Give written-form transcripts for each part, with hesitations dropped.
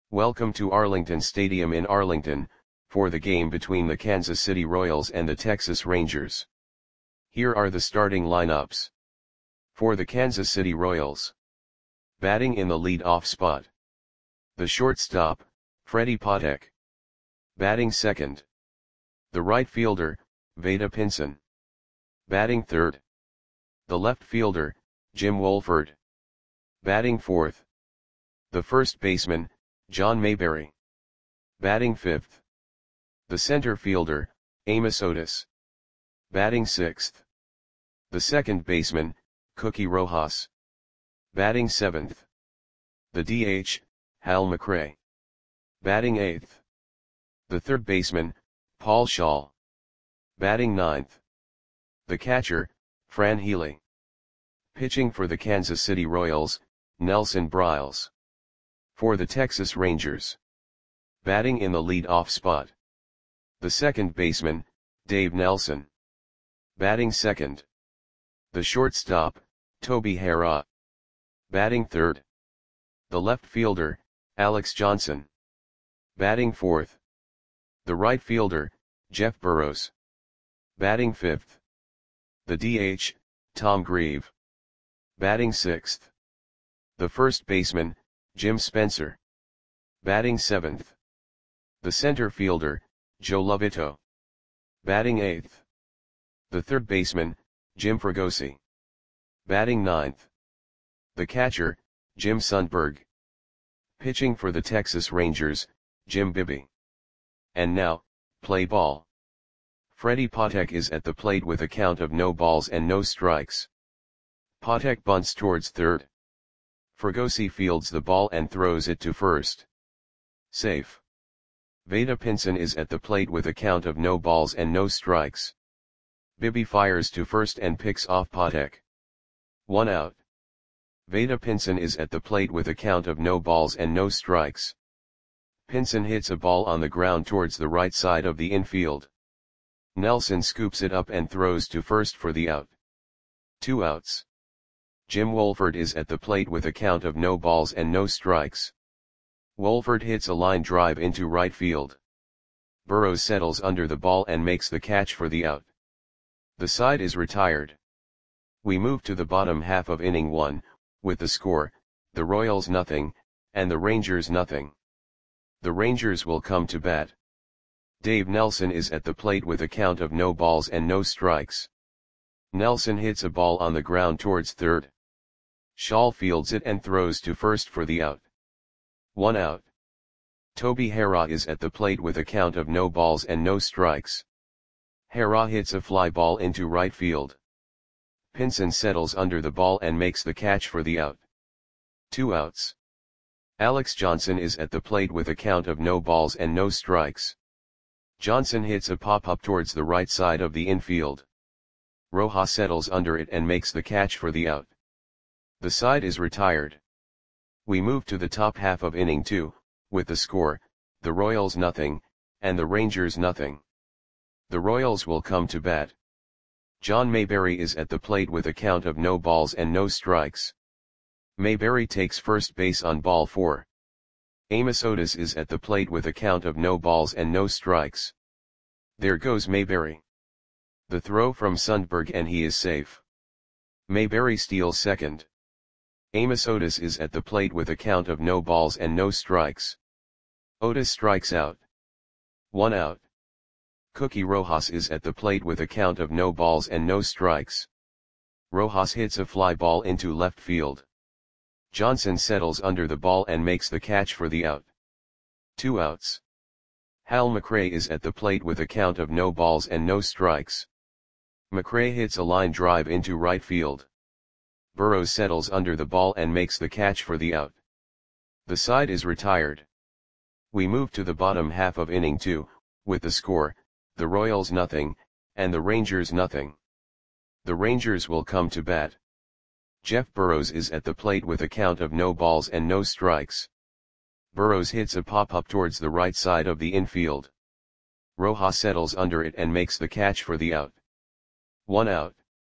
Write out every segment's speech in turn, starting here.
Welcome to Arlington Stadium in Arlington, for the game between the Kansas City Royals and the Texas Rangers. Here are the starting lineups. For the Kansas City Royals. Batting in the lead-off spot. The shortstop, Freddie Patek. Batting second. The right fielder, Vada Pinson. Batting third. The left fielder, Jim Wohlford. Batting fourth. The first baseman, John Mayberry. Batting fifth. The center fielder, Amos Otis. Batting sixth. The second baseman, Cookie Rojas. Batting seventh. The DH, Hal McRae. Batting eighth. The third baseman, Paul Schall. Batting ninth. The catcher, Fran Healy. Pitching for the Kansas City Royals, Nelson Briles. For the Texas Rangers. Batting in the lead-off spot. The second baseman, Dave Nelson. Batting second. The shortstop, Toby Harrah. Batting third. The left fielder, Alex Johnson. Batting fourth. The right fielder, Jeff Burroughs. Batting fifth. The DH, Tom Grieve. Batting sixth. The first baseman, Jim Spencer. Batting seventh. The center fielder, Joe Lovito. Batting eighth. The third baseman, Jim Fregosi. Batting ninth. The catcher, Jim Sundberg. Pitching for the Texas Rangers, Jim Bibby. And now, play ball. Freddie Patek is at the plate with a count of no balls and no strikes. Patek bunts towards third. Fregosi fields the ball and throws it to first. Safe. Vada Pinson is at the plate with a count of no balls and no strikes. Bibby fires to first and picks off Patek. 1 out. Vada Pinson is at the plate with a count of no balls and no strikes. Pinson hits a ball on the ground towards the right side of the infield. Nelson scoops it up and throws to first for the out. 2 outs. Jim Wohlford is at the plate with a count of no balls and no strikes. Wohlford hits a line drive into right field. Burroughs settles under the ball and makes the catch for the out. The side is retired. We move to the bottom half of inning 1, with the score, the Royals nothing, and the Rangers nothing. The Rangers will come to bat. Dave Nelson is at the plate with a count of no balls and no strikes. Nelson hits a ball on the ground towards third. Schall fields it and throws to first for the out. 1 out. Toby Harrah is at the plate with a count of no balls and no strikes. Harrah hits a fly ball into right field. Pinson settles under the ball and makes the catch for the out. 2 outs. Alex Johnson is at the plate with a count of no balls and no strikes. Johnson hits a pop-up towards the right side of the infield. Rojas settles under it and makes the catch for the out. The side is retired. We move to the top half of inning 2, with the score, the Royals nothing, and the Rangers nothing. The Royals will come to bat. John Mayberry is at the plate with a count of no balls and no strikes. Mayberry takes first base on ball 4. Amos Otis is at the plate with a count of no balls and no strikes. There goes Mayberry. The throw from Sundberg and he is safe. Mayberry steals second. Amos Otis is at the plate with a count of no balls and no strikes. Otis strikes out. 1 out. Cookie Rojas is at the plate with a count of no balls and no strikes. Rojas hits a fly ball into left field. Johnson settles under the ball and makes the catch for the out. 2 outs. Hal McRae is at the plate with a count of no balls and no strikes. McRae hits a line drive into right field. Burroughs settles under the ball and makes the catch for the out. The side is retired. We move to the bottom half of inning 2, with the score, the Royals nothing, and the Rangers nothing. The Rangers will come to bat. Jeff Burroughs is at the plate with a count of no balls and no strikes. Burroughs hits a pop-up towards the right side of the infield. Rojas settles under it and makes the catch for the out. 1 out.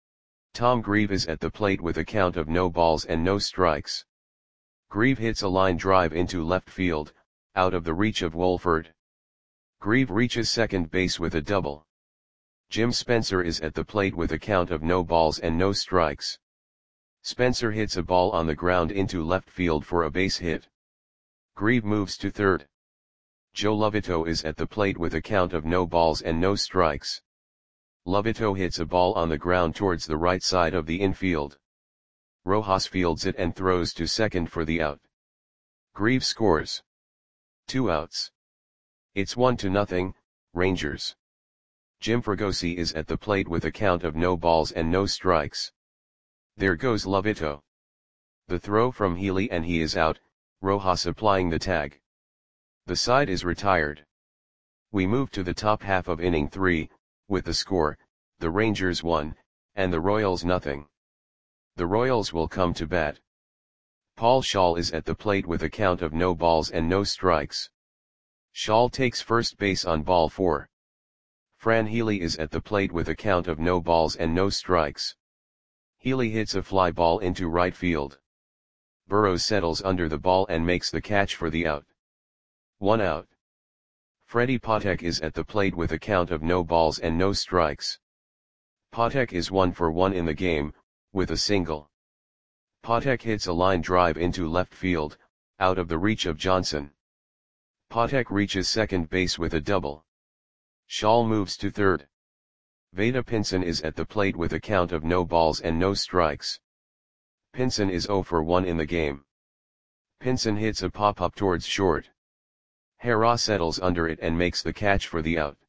Tom Grieve is at the plate with a count of no balls and no strikes. Grieve hits a line drive into left field, out of the reach of Wolford. Grieve reaches second base with a double. Jim Spencer is at the plate with a count of no balls and no strikes. Spencer hits a ball on the ground into left field for a base hit. Grieve moves to third. Joe Lovito is at the plate with a count of no balls and no strikes. Lovito hits a ball on the ground towards the right side of the infield. Rojas fields it and throws to second for the out. Grieve scores. 2 outs. It's 1-0, Rangers. Jim Fregosi is at the plate with a count of no balls and no strikes. There goes Lovito. The throw from Healy and he is out, Rojas applying the tag. The side is retired. We move to the top half of inning 3, with the score, the Rangers 1, and the Royals nothing. The Royals will come to bat. Paul Schaal is at the plate with a count of no balls and no strikes. Schaal takes first base on ball 4. Fran Healy is at the plate with a count of no balls and no strikes. Healy hits a fly ball into right field. Burrows settles under the ball and makes the catch for the out. 1 out. Freddie Patek is at the plate with a count of no balls and no strikes. Patek is 1 for 1 in the game, with a single. Patek hits a line drive into left field, out of the reach of Johnson. Patek reaches second base with a double. Schaal moves to third. Vada Pinson is at the plate with a count of no balls and no strikes. Pinson is 0 for 1 in the game. Pinson hits a pop-up towards short. Hera settles under it and makes the catch for the out.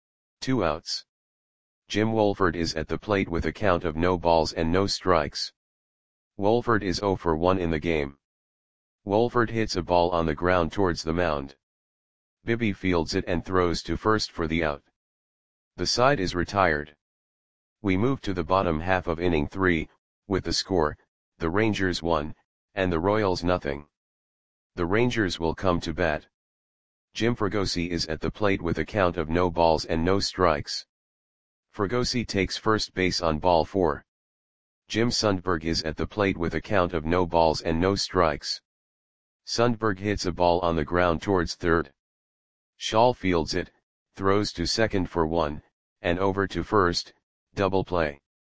2 outs. Jim Wolford is at the plate with a count of no balls and no strikes. Wolford is 0 for 1 in the game. Wolford hits a ball on the ground towards the mound. Bibby fields it and throws to first for the out. The side is retired. We move to the bottom half of inning 3, with the score, the Rangers 1, and the Royals nothing. The Rangers will come to bat. Jim Fregosi is at the plate with a count of no balls and no strikes. Fregosi takes first base on ball 4. Jim Sundberg is at the plate with a count of no balls and no strikes. Sundberg hits a ball on the ground towards third. Schaal fields it, throws to second for 1, and over to first, double play.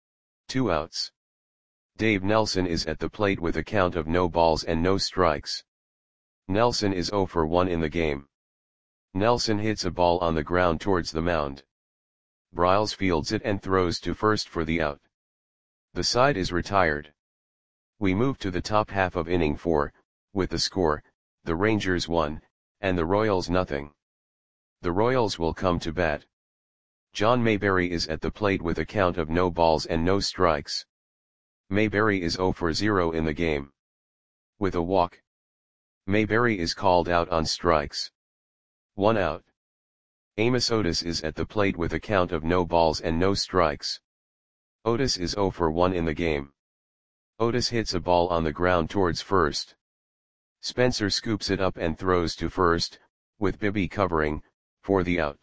2 outs. Dave Nelson is at the plate with a count of no balls and no strikes. Nelson is 0 for 1 in the game. Nelson hits a ball on the ground towards the mound. Bryles fields it and throws to first for the out. The side is retired. We move to the top half of inning 4, with the score, the Rangers 1, and the Royals nothing. The Royals will come to bat. John Mayberry is at the plate with a count of no balls and no strikes. Mayberry is 0 for 0 in the game. With a walk. Mayberry is called out on strikes. 1 out. Amos Otis is at the plate with a count of no balls and no strikes. Otis is 0 for 1 in the game. Otis hits a ball on the ground towards first. Spencer scoops it up and throws to first, with Bibby covering, for the out.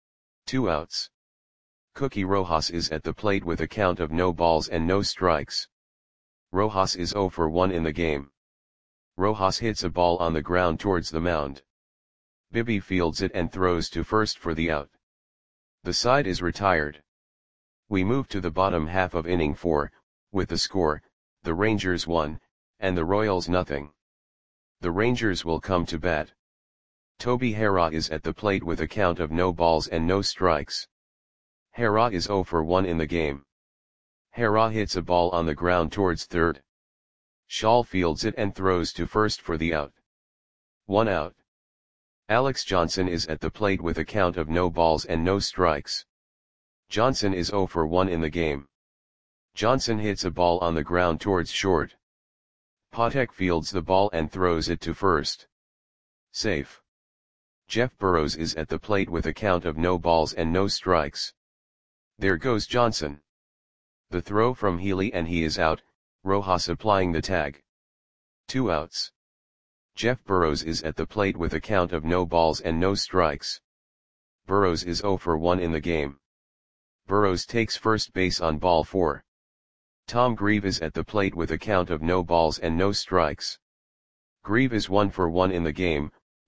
2 outs. Cookie Rojas is at the plate with a count of no balls and no strikes. Rojas is 0 for 1 in the game. Rojas hits a ball on the ground towards the mound. Bibby fields it and throws to first for the out. The side is retired. We move to the bottom half of inning 4, with the score, the Rangers 1, and the Royals nothing. The Rangers will come to bat. Toby Hera is at the plate with a count of no balls and no strikes. Hera is 0 for 1 in the game. Hera hits a ball on the ground towards third. Schaal fields it and throws to first for the out. 1 out. Alex Johnson is at the plate with a count of no balls and no strikes. Johnson is 0 for 1 in the game. Johnson hits a ball on the ground towards short. Patek fields the ball and throws it to first. Safe. Jeff Burrows is at the plate with a count of no balls and no strikes. There goes Johnson. The throw from Healy and he is out, Rojas applying the tag. 2 outs. Jeff Burrows is at the plate with a count of no balls and no strikes. Burrows is 0 for 1 in the game. Burrows takes first base on ball 4. Tom Grieve is at the plate with a count of no balls and no strikes. Grieve is 1 for 1 in the game,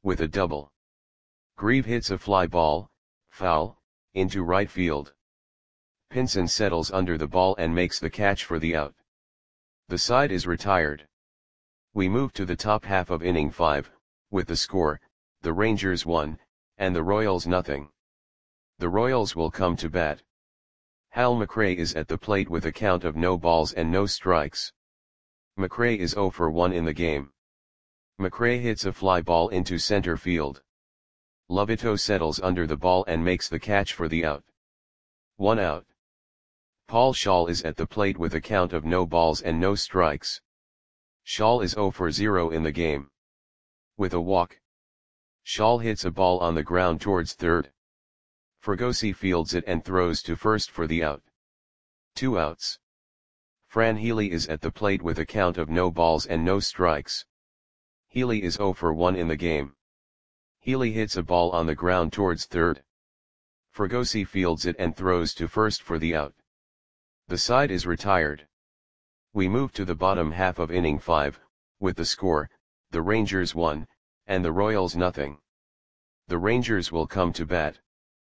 with a double. Grieve hits a fly ball, foul, into right field. Pinson settles under the ball and makes the catch for the out. The side is retired. We move to the top half of inning 5, with the score, the Rangers 1, and the Royals nothing. The Royals will come to bat. Hal McRae is at the plate with a count of no balls and no strikes. McRae is 0 for 1 in the game. McRae hits a fly ball into center field. Lovito settles under the ball and makes the catch for the out. 1 out. Paul Schaal is at the plate with a count of no balls and no strikes. Schaal is 0 for 0 in the game. With a walk. Schaal hits a ball on the ground towards third. Fregosi fields it and throws to first for the out. 2 outs. Fran Healy is at the plate with a count of no balls and no strikes. Healy is 0 for 1 in the game. Healy hits a ball on the ground towards third. Fregosi fields it and throws to first for the out. The side is retired. We move to the bottom half of inning 5, with the score, the Rangers 1, and the Royals nothing. The Rangers will come to bat.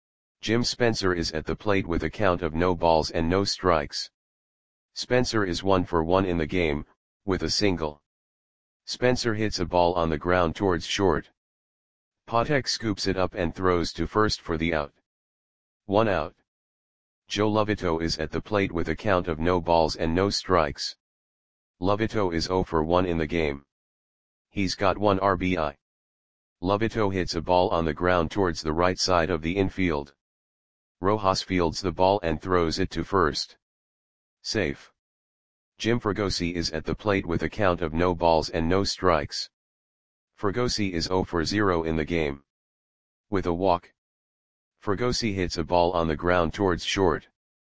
Jim Spencer is at the plate with a count of no balls and no strikes. Spencer is 1 for 1 in the game, with a single. Spencer hits a ball on the ground towards short. Patek scoops it up and throws to first for the out. 1 out. Joe Lovito is at the plate with a count of no balls and no strikes. Lovito is 0 for 1 in the game. He's got 1 RBI. Lovito hits a ball on the ground towards the right side of the infield. Rojas fields the ball and throws it to first. Safe. Jim Fregosi is at the plate with a count of no balls and no strikes. Fregosi is 0 for 0 in the game. With a walk. Fregosi hits a ball on the ground towards short.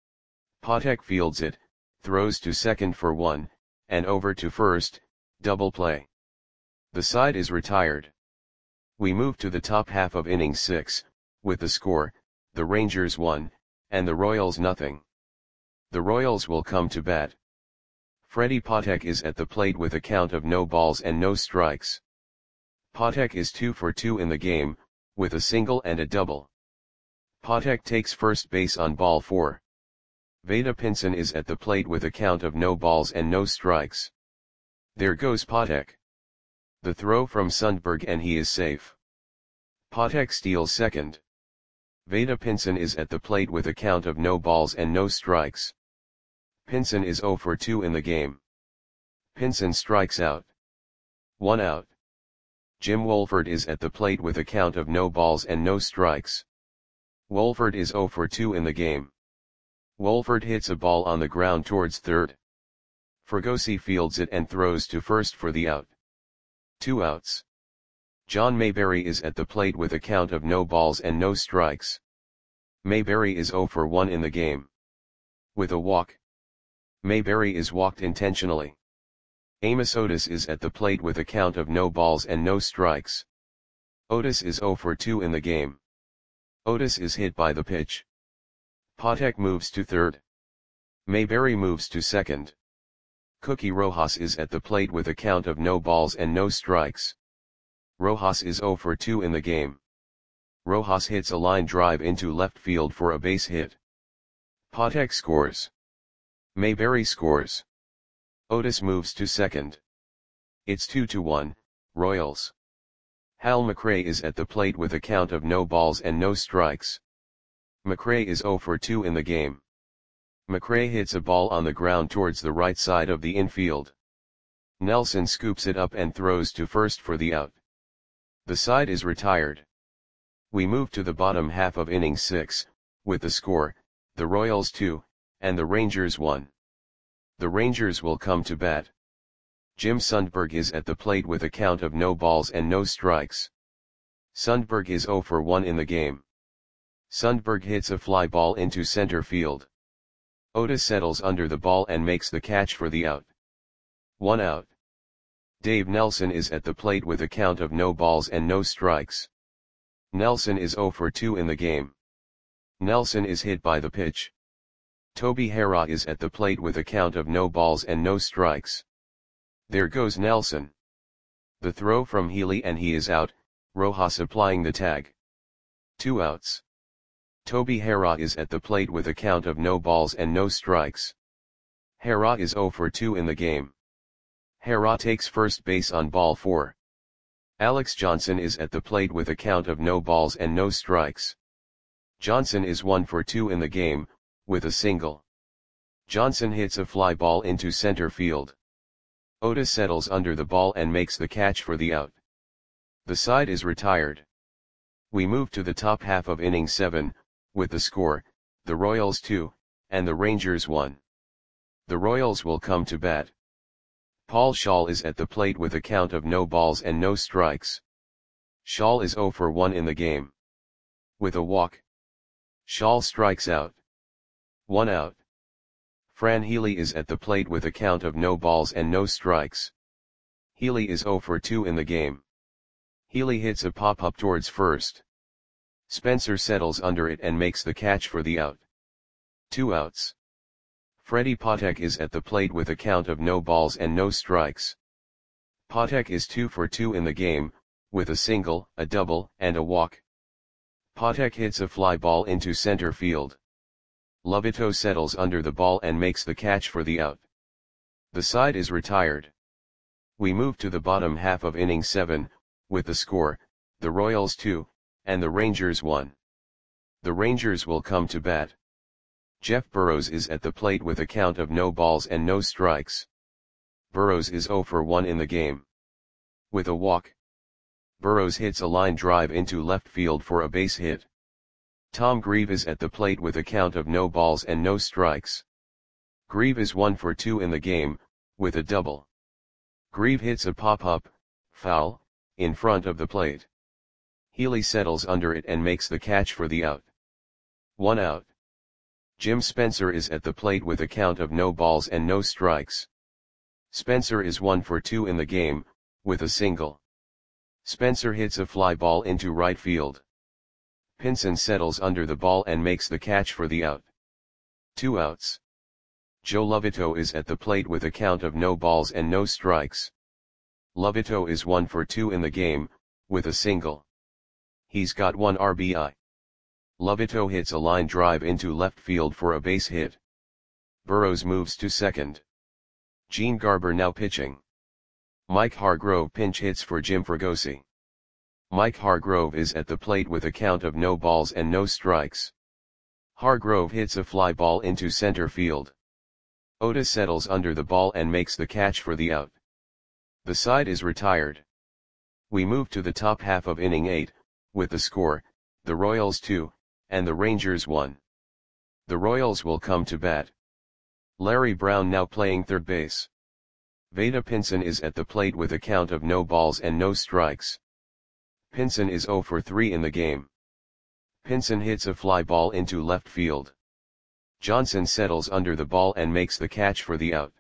Patek fields it, throws to second for 1, and over to first, double play. The side is retired. We move to the top half of inning 6, with the score, the Rangers 1, and the Royals nothing. The Royals will come to bat. Freddie Patek is at the plate with a count of no balls and no strikes. Patek is 2 for 2 in the game, with a single and a double. Patek takes first base on ball 4. Vada Pinson is at the plate with a count of no balls and no strikes. There goes Patek. The throw from Sundberg and he is safe. Patek steals second. Vada Pinson is at the plate with a count of no balls and no strikes. Pinson is 0 for 2 in the game. Pinson strikes out. 1 out. Jim Wolford is at the plate with a count of no balls and no strikes. Wolford is 0 for 2 in the game. Wolford hits a ball on the ground towards third. Fregosi fields it and throws to first for the out. 2 outs. John Mayberry is at the plate with a count of no balls and no strikes. Mayberry is 0 for 1 in the game. With a walk. Mayberry is walked intentionally. Amos Otis is at the plate with a count of no balls and no strikes. Otis is 0 for 2 in the game. Otis is hit by the pitch. Patek moves to third. Mayberry moves to second. Cookie Rojas is at the plate with a count of no balls and no strikes. Rojas is 0 for 2 in the game. Rojas hits a line drive into left field for a base hit. Patek scores. Mayberry scores. Otis moves to second. It's 2-1, Royals. Hal McRae is at the plate with a count of no balls and no strikes. McRae is 0 for 2 in the game. McRae hits a ball on the ground towards the right side of the infield. Nelson scoops it up and throws to first for the out. The side is retired. We move to the bottom half of inning 6, with the score, the Royals 2, and the Rangers 1. The Rangers will come to bat. Jim Sundberg is at the plate with a count of no balls and no strikes. Sundberg is 0 for 1 in the game. Sundberg hits a fly ball into center field. Otis settles under the ball and makes the catch for the out. 1 out. Dave Nelson is at the plate with a count of no balls and no strikes. Nelson is 0 for 2 in the game. Nelson is hit by the pitch. Toby Harrah is at the plate with a count of no balls and no strikes. There goes Nelson. The throw from Healy and he is out, Rojas applying the tag. 2 outs. Toby Harrah is at the plate with a count of no balls and no strikes. Harrah is 0 for 2 in the game. Harrah takes first base on ball 4. Alex Johnson is at the plate with a count of no balls and no strikes. Johnson is 1 for 2 in the game, with a single. Johnson hits a fly ball into center field. Oda settles under the ball and makes the catch for the out. The side is retired. We move to the top half of inning 7, with the score, the Royals 2, and the Rangers 1. The Royals will come to bat. Paul Schaal is at the plate with a count of no balls and no strikes. Schaal is 0 for 1 in the game. With a walk, Schaal strikes out. 1 out. Fran Healy is at the plate with a count of no balls and no strikes. Healy is 0 for 2 in the game. Healy hits a pop-up towards first. Spencer settles under it and makes the catch for the out. 2 outs. Freddie Patek is at the plate with a count of no balls and no strikes. Patek is 2 for 2 in the game, with a single, a double, and a walk. Patek hits a fly ball into center field. Lovito settles under the ball and makes the catch for the out. The side is retired. We move to the bottom half of inning 7, with the score, the Royals 2, and the Rangers 1. The Rangers will come to bat. Jeff Burrows is at the plate with a count of no balls and no strikes. Burrows is 0 for 1 in the game. With a walk, Burrows hits a line drive into left field for a base hit. Tom Grieve is at the plate with a count of no balls and no strikes. Grieve is 1 for 2 in the game, with a double. Grieve hits a pop-up, foul, in front of the plate. Healy settles under it and makes the catch for the out. 1 out. Jim Spencer is at the plate with a count of no balls and no strikes. Spencer is 1 for 2 in the game, with a single. Spencer hits a fly ball into right field. Pinson settles under the ball and makes the catch for the out. 2 outs. Joe Lovito is at the plate with a count of no balls and no strikes. Lovito is 1 for 2 in the game, with a single. He's got 1 RBI. Lovito hits a line drive into left field for a base hit. Burrows moves to second. Gene Garber now pitching. Mike Hargrove pinch hits for Jim Fregosi. Mike Hargrove is at the plate with a count of no balls and no strikes. Hargrove hits a fly ball into center field. Oda settles under the ball and makes the catch for the out. The side is retired. We move to the top half of inning 8, with the score, the Royals 2, and the Rangers 1. The Royals will come to bat. Larry Brown now playing third base. Vada Pinson is at the plate with a count of no balls and no strikes. Pinson is 0 for 3 in the game. Pinson hits a fly ball into left field. Johnson settles under the ball and makes the catch for the out.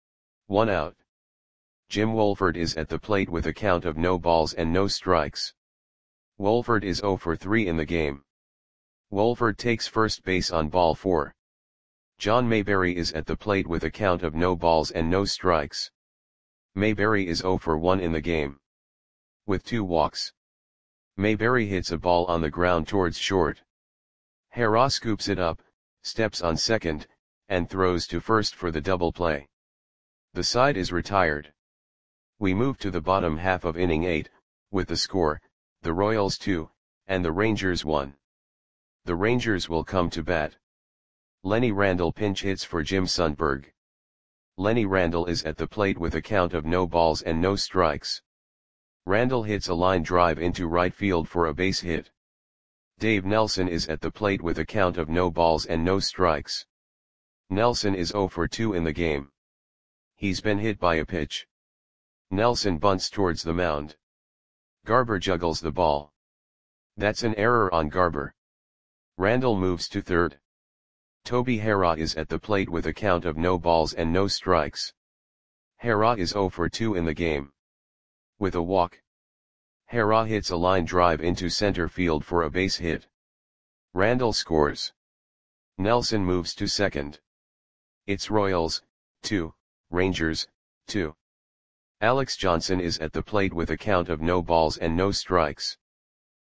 1 out. Jim Wolford is at the plate with a count of no balls and no strikes. Wolford is 0 for 3 in the game. Wolford takes first base on ball 4. John Mayberry is at the plate with a count of no balls and no strikes. Mayberry is 0 for 1 in the game. With 2 walks, Mayberry hits a ball on the ground towards short. Harrah scoops it up, steps on second, and throws to first for the double play. The side is retired. We move to the bottom half of inning 8, with the score, the Royals 2, and the Rangers 1. The Rangers will come to bat. Lenny Randle pinch hits for Jim Sundberg. Lenny Randle is at the plate with a count of no balls and no strikes. Randle hits a line drive into right field for a base hit. Dave Nelson is at the plate with a count of no balls and no strikes. Nelson is 0 for 2 in the game. He's been hit by a pitch. Nelson bunts towards the mound. Garber juggles the ball. That's an error on Garber. Randle moves to third. Toby Harrah is at the plate with a count of no balls and no strikes. Harrah is 0 for 2 in the game. With a walk, Harrah hits a line drive into center field for a base hit. Randle scores. Nelson moves to second. It's Royals, 2, Rangers, 2. Alex Johnson is at the plate with a count of no balls and no strikes.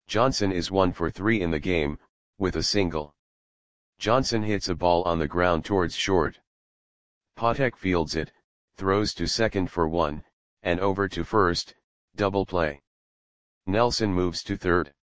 Johnson is 1 for 3 in the game, with a single. Johnson hits a ball on the ground towards short. Patek fields it, throws to second for 1, and over to first, double play. Nelson moves to third.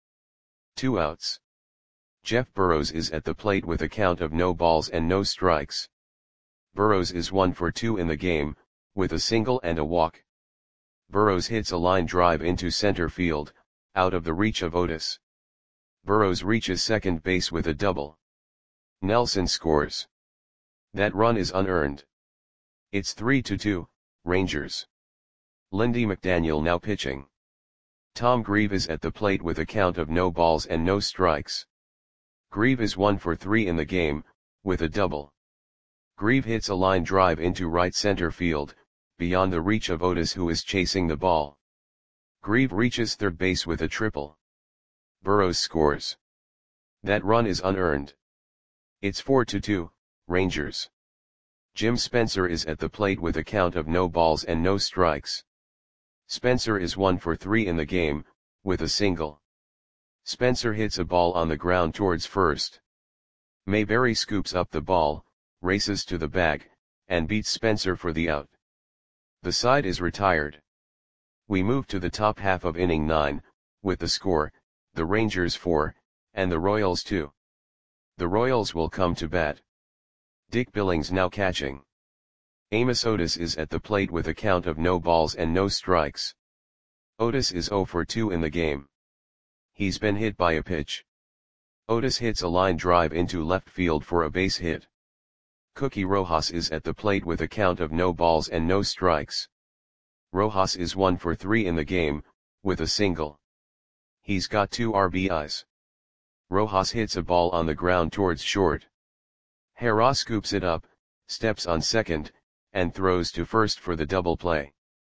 2 outs. Jeff Burrows is at the plate with a count of no balls and no strikes. Burrows is 1 for 2 in the game, with a single and a walk. Burrows hits a line drive into center field, out of the reach of Otis. Burrows reaches second base with a double. Nelson scores. That run is unearned. It's 3-2, Rangers. Lindy McDaniel now pitching. Tom Grieve is at the plate with a count of no balls and no strikes. Grieve is 1 for 3 in the game, with a double. Grieve hits a line drive into right center field, beyond the reach of Otis, who is chasing the ball. Grieve reaches third base with a triple. Burrows scores. That run is unearned. It's 4-2, Rangers. Jim Spencer is at the plate with a count of no balls and no strikes. Spencer is 1 for 3 in the game, with a single. Spencer hits a ball on the ground towards first. Mayberry scoops up the ball, races to the bag, and beats Spencer for the out. The side is retired. We move to the top half of inning 9, with the score, the Rangers 4, and the Royals 2. The Royals will come to bat. Dick Billings now catching. Amos Otis is at the plate with a count of no balls and no strikes. Otis is 0 for 2 in the game. He's been hit by a pitch. Otis hits a line drive into left field for a base hit. Cookie Rojas is at the plate with a count of no balls and no strikes. Rojas is 1 for 3 in the game, with a single. He's got 2 RBIs. Rojas hits a ball on the ground towards short. Hera scoops it up, steps on second, and throws to first for the double play.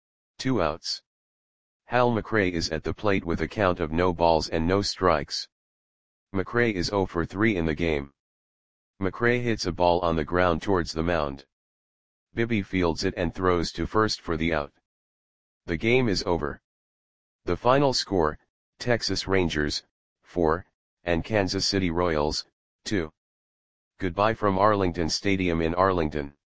2 outs. Hal McRae is at the plate with a count of no balls and no strikes. McRae is 0 for 3 in the game. McRae hits a ball on the ground towards the mound. Bibby fields it and throws to first for the out. The game is over. The final score, Texas Rangers, 4, and Kansas City Royals, 2. Goodbye from Arlington Stadium in Arlington.